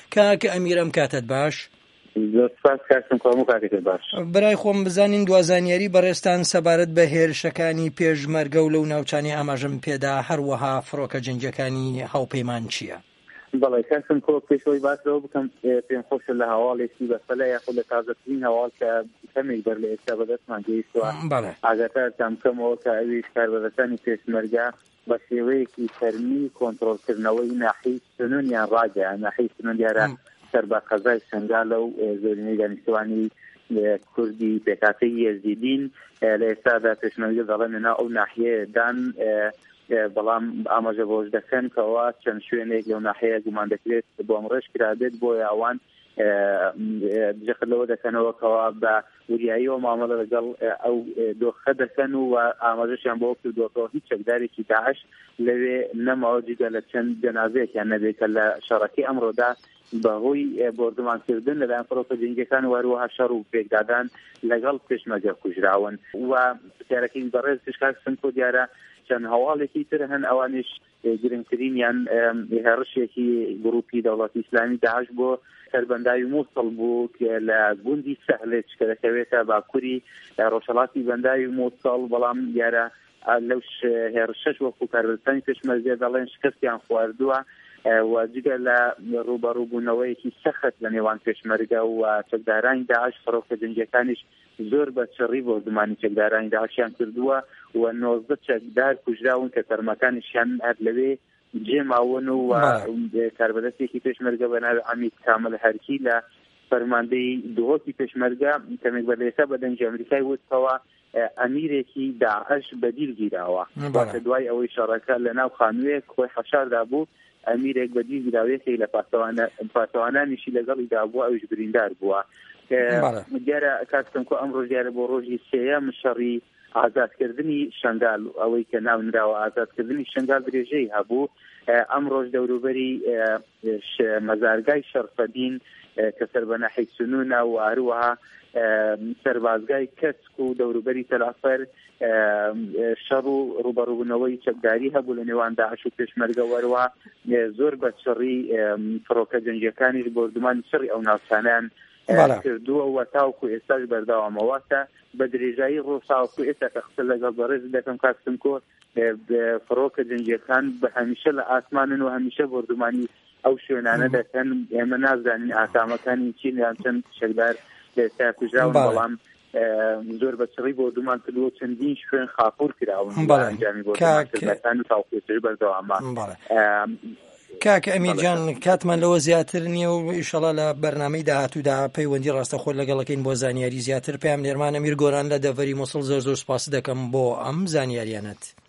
کاک ئەمیر ئەم کاتت باش. سپاس کاکم کۆم و کاتێک باش. برای خۆم بزانین دوازانیاری بەڕێستان سەبارەت بە هێرشەکانی پێشمەرگە و لەو ناوچانی ئاماژەم پێدا هەروەها فڕۆکە جەنگیەکانی هاوپەیمان چییە؟ بەڵێ کاکم کۆ پێشەوەی باسەوە بکەم پێم خۆشە لە هەواڵێکی بەسەلە یاخود لە تازەترین هەواڵ کە کەمێک بەر لە ئێستا بەدەستمان گەیشتووە ئاگاتارتان بکەمەوە کە ئەویش کاربەدەستانی پێشمەرگە بە شێوەیەکی فەرمی کۆنتڕۆڵکردنەوەی ناحیەی سنوونیان ڕاگەیان ناحیەی سنوون دیارە سەر بە قەزای شنگالە و زۆرینەی دانیشتوانی کوردی پێکاتەی یەزیدین لە ئێستادا پێشمەرگە دەڵێن لەناو ئەو ناحیەیەدان بەڵام ئاماژە بۆش دەکەن کەەوە چەند شوێنێک لەو ناحەیە گومان دەکرێت بۆ ئەم ڕێژ کرابێت بۆ یاوان جەخلەوە دەکەنەوە کەوا بە وریاییەوە مامەڵە لەگەڵ ئەو دۆخە دەکەن و ئاماژەشیان بۆ کردوەوە هیچ چەکدارێکی داعش لەوێ نەماوە جگە لە چەند جەنازەیەکیان نەبێت کە لە شەڕەکەی ئەمڕۆدا بەهۆی بۆردەمانکردن لەلایەن فڕۆکە جەنگیەکان وەروەها شەڕ و پێکدادان لەگەڵ پێشمەرگە کوژراون و پرسیارەکەی بەڕێز پێشکاکسن کۆ دیارە چەند هەواڵێکی تر هەن ئەوانش گرنگترینیان هێرشێکی گروپی دەوڵەتی ئیسلامی داعش بۆ سەربەنداوی مووسڵ بوو کە لە گوندی سەهلێت کە دەکەوێتە باکووری ڕۆژهەڵاتی بەنداوی مووسڵ بەڵام دیارە لەو هێرشەش وەکو کاربەدەستانی پێشمەرگە دەڵێن شکستیان خواردووە و جگە لە ڕوبەڕووبوونەوەیەکی سەخت لە نێوان پێشمەرگە و چەکدارانی داعش فڕۆکە جەنگیەکانیش زۆر بە چڕی بۆ زمانی چەکدارانی داعشیان کردووە و 19 چەکدار کوژراون کە تەرمەکانیشیان هەر لەوێ جێماون و کاربەدەستێکی پێشمەرگە بە ناوی عەمید کامل هەرکی لە فەرماندەی دۆخی پێشمەرگە کەمێک بەلێسا بە دەنگی ئەمریکای وتەوە ئەمیرێکی داعش بەدیل گیراوە واتە دوای ئەوەی شەڕەکە لە ناو خانوویەک خۆی حەشاردا بوو ئەمیرێک بەدیل گیراوەیەکی لە پاسەوانانیشی لەگەڵیدا بووە ئەویش بریندار بووە دیارە کاکتم کۆ ئەمڕۆ دیارە بۆ ڕۆژی سێیەم شەڕی ئازادکردنی شنگال ئەوەی کە ناو نراوە ئازادکردنی شنگال درێژەی هەبوو ئەمڕۆژ دەوروبەری مەزارگای شەرفەدین کە سەر بە ناحیەی سنوونە و هەروەها سەربازگای کەسک و دەوروبەری تەلافەر شەڕ و ڕوبەڕووبوونەوەی چەکداری هەبوو لە نێوان داعش و پێشمەرگە وەروە زۆر بە چڕی فڕۆکە جەنگیەکانیش بۆردومانی چڕی ئەو ناوچانیان کردووە و تاوکو ئێستاش بەردەوامەوەتە بە درێژایی ڕۆژاوکو ئێستا کە قسە لەگەڵ بەڕێز دەکەم کاکسم کۆ فڕۆکە جەنگیەکان بە هەمیشە لە ئاسمانن و هەمیشە بۆردومانی ئەو شوێنانە دەکەن ئێمە نازانین ئاسامەکانی چین یان چەند شەکدار ئێستا کوژراون بەڵام زۆر بە چڕی بۆردومان کردووە چەندین شوێن خاپوور کراون ئەنجامی بۆردومانکردنەکان و تاوکوێتر بەردەوامە. کاکە ئەمیرجان کاتمان لەوە زیاتر نییە و ئیشەڵا لە بەرنامەی داهاتوودا پەیوەندی ڕاستەخۆ لەگەڵەکەین بۆ زانیاری زیاتر پێم نێرمان ئەمیر گۆران لە دەڤەری مووسڵ زۆر سوپاس دەکەم بۆ ئەم زانیاریانەت.